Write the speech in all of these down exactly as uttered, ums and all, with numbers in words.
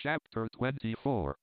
Chapter twenty-four.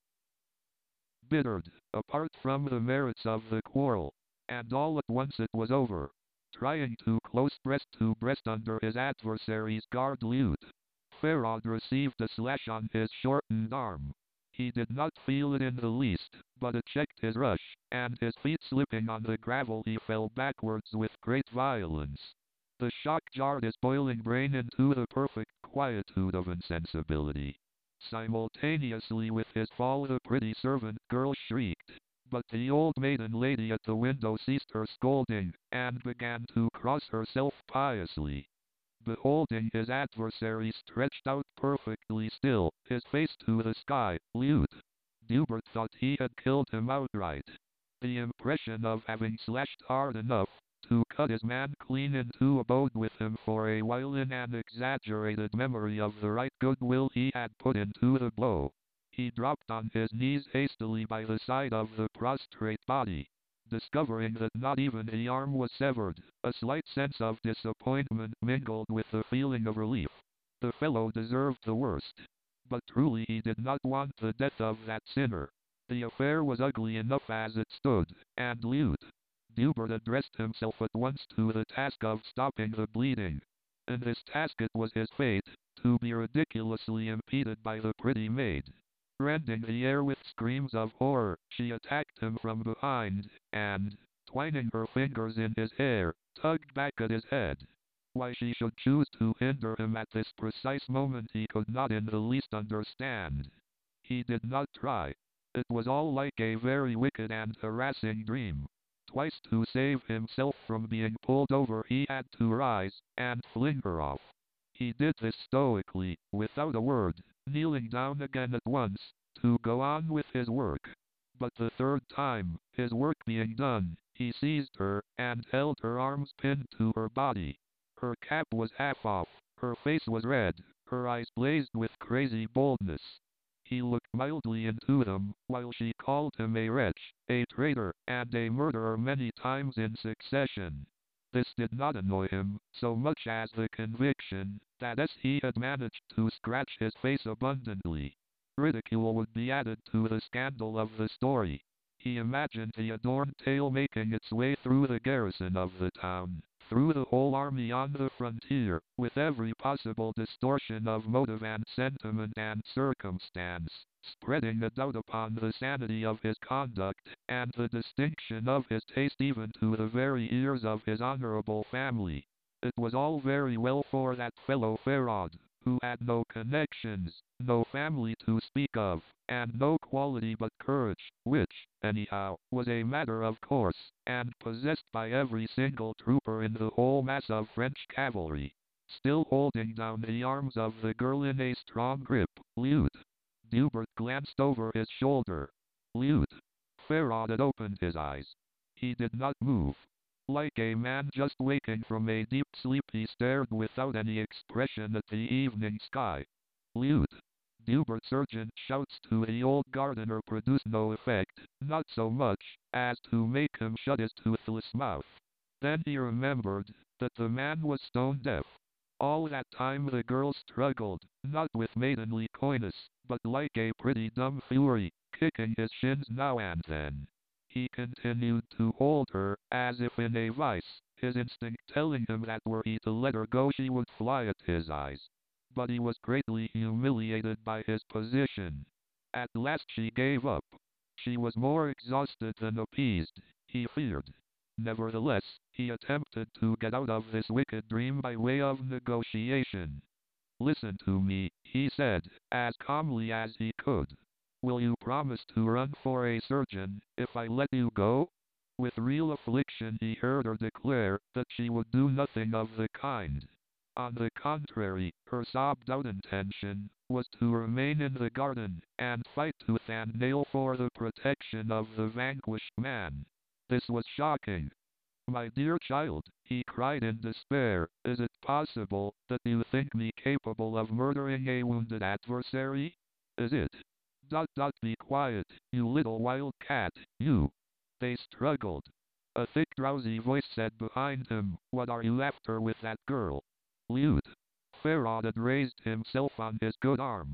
Bittered, apart from the merits of the quarrel, and all at once it was over. Trying to close breast to breast under his adversary's guard lute, Ferrod received a slash on his shortened arm. He did not feel it in the least, but it checked his rush, and his feet slipping on the gravel he fell backwards with great violence. The shock jarred his boiling brain into the perfect quietude of insensibility. Simultaneously with his fall the pretty servant girl shrieked, but the old maiden lady at the window ceased her scolding, and began to cross herself piously. Beholding his adversary stretched out perfectly still, his face to the sky, Lute Dubert thought he had killed him outright. The impression of having slashed hard enough to cut his man clean in two abode with him for a while in an exaggerated memory of the right goodwill he had put into the blow. He dropped on his knees hastily by the side of the prostrate body. Discovering that not even the arm was severed, a slight sense of disappointment mingled with the feeling of relief. The fellow deserved the worst. But truly he did not want the death of that sinner. The affair was ugly enough as it stood, and Lute Dubert addressed himself at once to the task of stopping the bleeding. In this task it was his fate to be ridiculously impeded by the pretty maid. Rending the air with screams of horror, she attacked him from behind, and, twining her fingers in his hair, tugged back at his head. Why she should choose to hinder him at this precise moment he could not in the least understand. He did not try. It was all like a very wicked and harassing dream. Twice to save himself from being pulled over he had to rise and fling her off. He did this stoically, without a word, kneeling down again at once, to go on with his work. But the third time, his work being done, he seized her, and held her arms pinned to her body. Her cap was half off, her face was red, her eyes blazed with crazy boldness. He looked mildly into them, while she called him a wretch, a traitor, and a murderer many times in succession. This did not annoy him, so much as the conviction that as he had managed to scratch his face abundantly, ridicule would be added to the scandal of the story. He imagined the adorned tale making its way through the garrison of the town, through the whole army on the frontier, with every possible distortion of motive and sentiment and circumstance, spreading a doubt upon the sanity of his conduct, and the distinction of his taste even to the very ears of his honorable family. It was all very well for that fellow Ferrod, who had no connections, no family to speak of, and no quality but courage, which, anyhow, was a matter of course, and possessed by every single trooper in the whole mass of French cavalry. Still holding down the arms of the girl in a strong grip, Lute Dubert glanced over his shoulder. Lute Ferrod had opened his eyes. He did not move. Like a man just waking from a deep sleep he stared without any expression at the evening sky. Lute Dubert's urgent shouts to the old gardener produced no effect, not so much as to make him shut his toothless mouth. Then he remembered that the man was stone deaf. All that time the girl struggled, not with maidenly coyness, but like a pretty dumb fury, kicking his shins now and then. He continued to hold her, as if in a vice, his instinct telling him that were he to let her go she would fly at his eyes. But he was greatly humiliated by his position. At last she gave up. She was more exhausted than appeased, he feared. Nevertheless, he attempted to get out of this wicked dream by way of negotiation. "Listen to me," he said, as calmly as he could. "Will you promise to run for a surgeon, if I let you go?" With real affliction he heard her declare that she would do nothing of the kind. On the contrary, her sobbed-out intention was to remain in the garden, and fight tooth and nail for the protection of the vanquished man. This was shocking. "My dear child," he cried in despair, "is it possible that you think me capable of murdering a wounded adversary? Is it? Dot dot be quiet, you little wild cat, you." They struggled. A thick drowsy voice said behind him, "What are you after with that girl?" Lute Ferrod had raised himself on his good arm.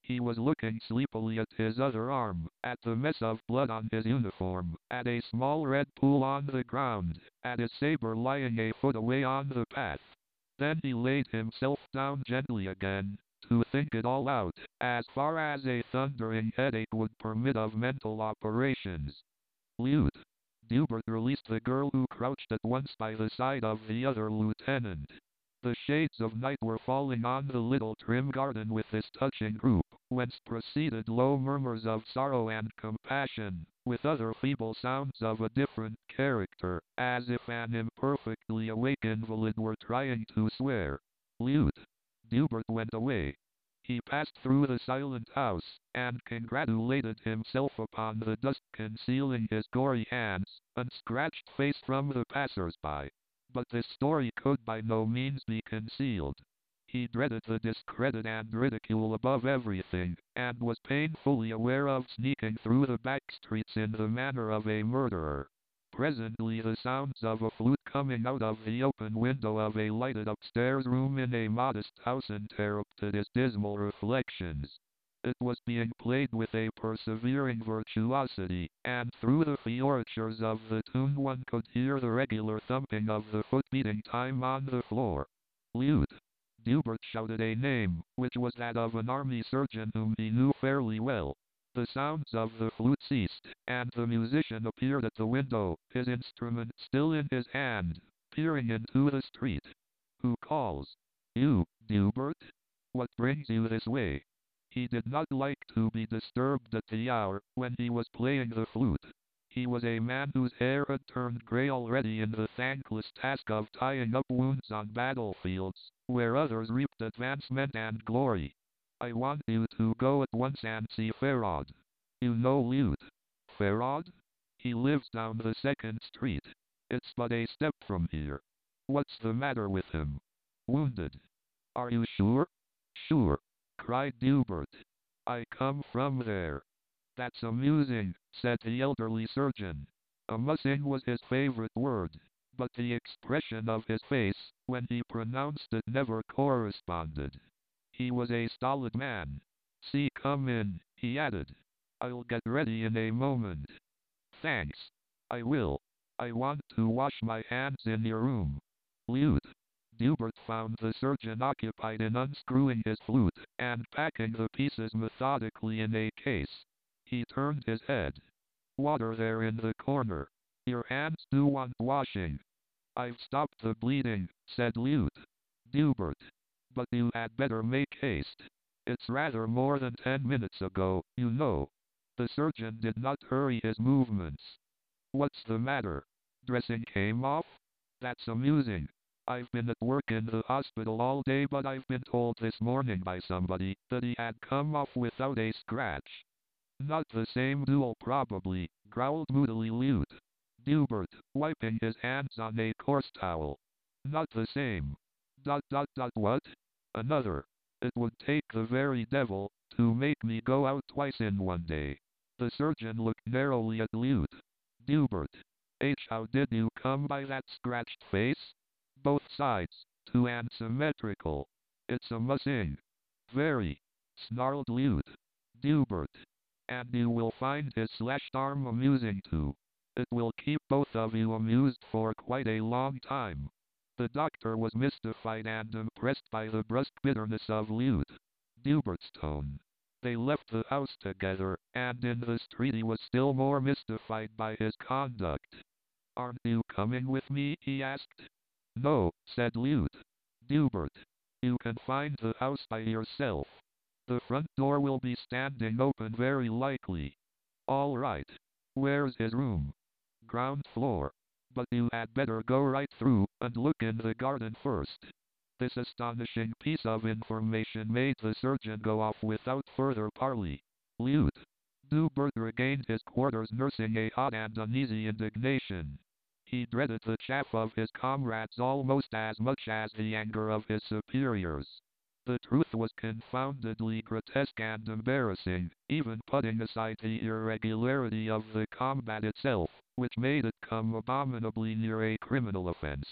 He was looking sleepily at his other arm, at the mess of blood on his uniform, at a small red pool on the ground, at his saber lying a foot away on the path. Then he laid himself down gently again, to think it all out, as far as a thundering headache would permit of mental operations. Lieutenant Dubert released the girl who crouched at once by the side of the other lieutenant. The shades of night were falling on the little trim garden with this touching group, whence proceeded low murmurs of sorrow and compassion, with other feeble sounds of a different character, as if an imperfectly awake invalid were trying to swear. Lieutenant Dubert went away. He passed through the silent house, and congratulated himself upon the dust concealing his gory hands and scratched face from the passers-by. But this story could by no means be concealed. He dreaded the discredit and ridicule above everything, and was painfully aware of sneaking through the back streets in the manner of a murderer. Presently the sounds of a flute coming out of the open window of a lighted upstairs room in a modest house interrupted his dismal reflections. It was being played with a persevering virtuosity, and through the fioritures of the tune one could hear the regular thumping of the foot beating time on the floor. Lieutenant Dubert shouted a name, which was that of an army surgeon whom he knew fairly well. The sounds of the flute ceased, and the musician appeared at the window, his instrument still in his hand, peering into the street. Who calls? You, Dubert? What brings you this way? He did not like to be disturbed at the hour when he was playing the flute. He was a man whose hair had turned grey already in the thankless task of tying up wounds on battlefields, where others reaped advancement and glory. I want you to go at once and see Ferrod. You know Lieutenant Ferrod? He lives down the second street. It's but a step from here. What's the matter with him? Wounded. Are you sure? Sure, cried Dubert. I come from there. That's amusing, said the elderly surgeon. Amusing was his favorite word, but the expression of his face, when he pronounced it, never corresponded. He was a stolid man. See, come in, he added. I'll get ready in a moment. Thanks. I will. I want to wash my hands in your room. Lieutenant Dubert found the surgeon occupied in unscrewing his flute, and packing the pieces methodically in a case. He turned his head. Water there in the corner. Your hands do want washing. I've stopped the bleeding, said Lieutenant Dubert. But you had better make haste. It's rather more than ten minutes ago, you know. The surgeon did not hurry his movements. What's the matter? Dressing came off? That's amusing. I've been at work in the hospital all day, but I've been told this morning by somebody that he had come off without a scratch. Not the same duel probably, growled moodily Lieutenant Dubert, wiping his hands on a coarse towel. Not the same. Dot dot dot what? Another. It would take the very devil to make me go out twice in one day. The surgeon looked narrowly at Lieutenant Dubert. H. How did you come by that scratched face? Both sides, too, and symmetrical. It's amusing. Very, snarled Lieutenant Dubert. And you will find his slashed arm amusing too. It will keep both of you amused for quite a long time. The doctor was mystified and impressed by the brusque bitterness of Lieutenant Dubert's tone. They left the house together, and in the street he was still more mystified by his conduct. Aren't you coming with me? He asked. No, said Lieutenant Dubert. You can find the house by yourself. The front door will be standing open very likely. All right. Where's his room? Ground floor. But you had better go right through, and look in the garden first. This astonishing piece of information made the surgeon go off without further parley. Lieutenant Dubert regained his quarters nursing a hot and uneasy indignation. He dreaded the chaff of his comrades almost as much as the anger of his superiors. The truth was confoundedly grotesque and embarrassing, even putting aside the irregularity of the combat itself, which made it come abominably near a criminal offense.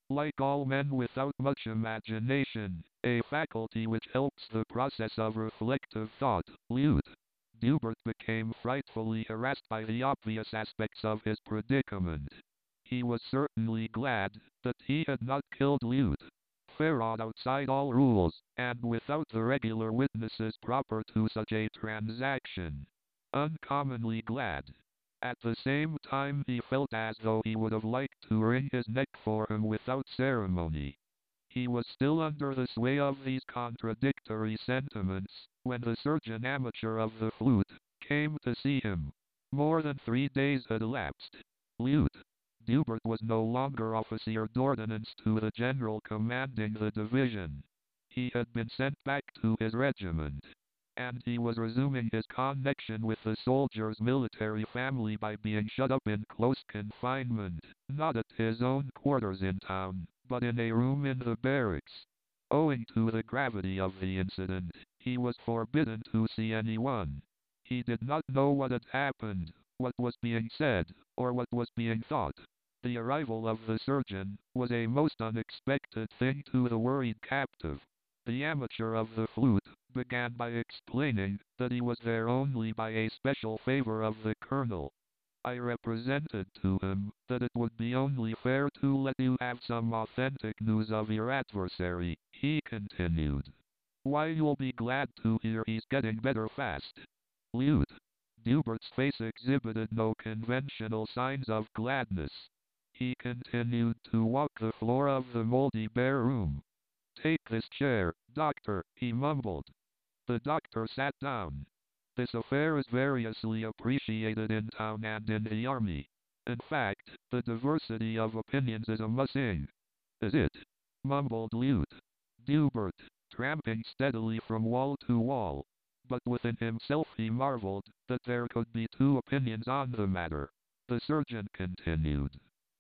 Like all men without much imagination, a faculty which helps the process of reflective thought, Lute Dubert became frightfully harassed by the obvious aspects of his predicament. He was certainly glad that he had not killed Lute Ferrod outside all rules, and without the regular witnesses proper to such a transaction. Uncommonly glad. At the same time he felt as though he would have liked to wring his neck for him without ceremony. He was still under the sway of these contradictory sentiments, when the surgeon amateur of the flute came to see him. More than three days had elapsed. Lute Dubert was no longer officer d'ordonnance to the general commanding the division. He had been sent back to his regiment, and he was resuming his connection with the soldier's military family by being shut up in close confinement, not at his own quarters in town, but in a room in the barracks. Owing to the gravity of the incident, he was forbidden to see anyone. He did not know what had happened, what was being said, or what was being thought. The arrival of the surgeon was a most unexpected thing to the worried captive. The amateur of the flute began by explaining that he was there only by a special favor of the colonel. I represented to him that it would be only fair to let you have some authentic news of your adversary, he continued. Why, you'll be glad to hear he's getting better fast. Lute Dubert's face exhibited no conventional signs of gladness. He continued to walk the floor of the moldy bare room. Take this chair, doctor, he mumbled. The doctor sat down. This affair is variously appreciated in town and in the army. In fact, the diversity of opinions is a must-thing. Is it? Mumbled Lute Dubert, tramping steadily from wall to wall. But within himself he marveled that there could be two opinions on the matter. The surgeon continued.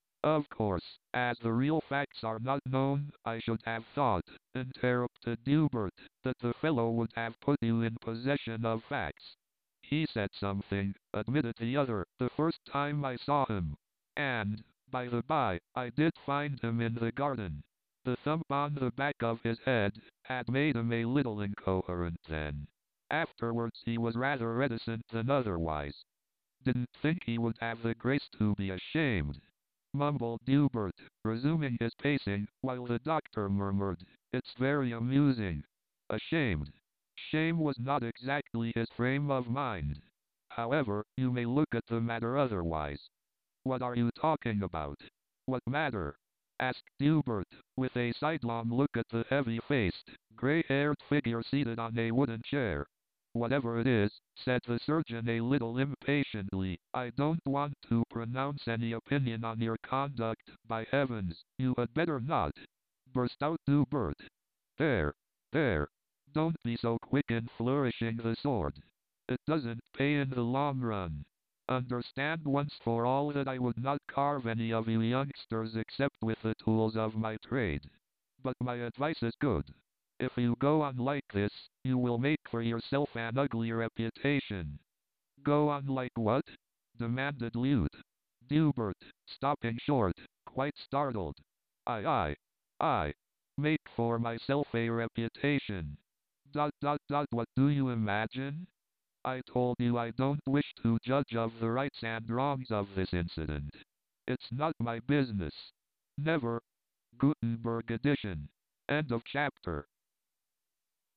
Of course, as the real facts are not known, I should have thought, interrupted Dubert, that the fellow would have put you in possession of facts. He said something, admitted the other, the first time I saw him. And, by the by, I did find him in the garden. The thump on the back of his head had made him a little incoherent then. Afterwards he was rather reticent than otherwise. Didn't think he would have the grace to be ashamed, mumbled Dubert, resuming his pacing, while the doctor murmured, It's very amusing. Ashamed. Shame was not exactly his frame of mind. However, you may look at the matter otherwise. What are you talking about? What matter? Asked Dubert, with a sidelong look at the heavy-faced, gray-haired figure seated on a wooden chair. Whatever it is, said the surgeon a little impatiently, I don't want to pronounce any opinion on your conduct, by heavens, you had better not. Burst out Dubert. There, there, don't be so quick in flourishing the sword. It doesn't pay in the long run. Understand once for all that I would not carve any of you youngsters except with the tools of my trade. But my advice is good. If you go on like this, you will make for yourself an ugly reputation. Go on like what? Demanded Lute Dubert, stopping short, quite startled. I, I, I, make for myself a reputation. Dot dot dot what do you imagine? I told you I don't wish to judge of the rights and wrongs of this incident. It's not my business. Never. Gutenberg edition. End of chapter.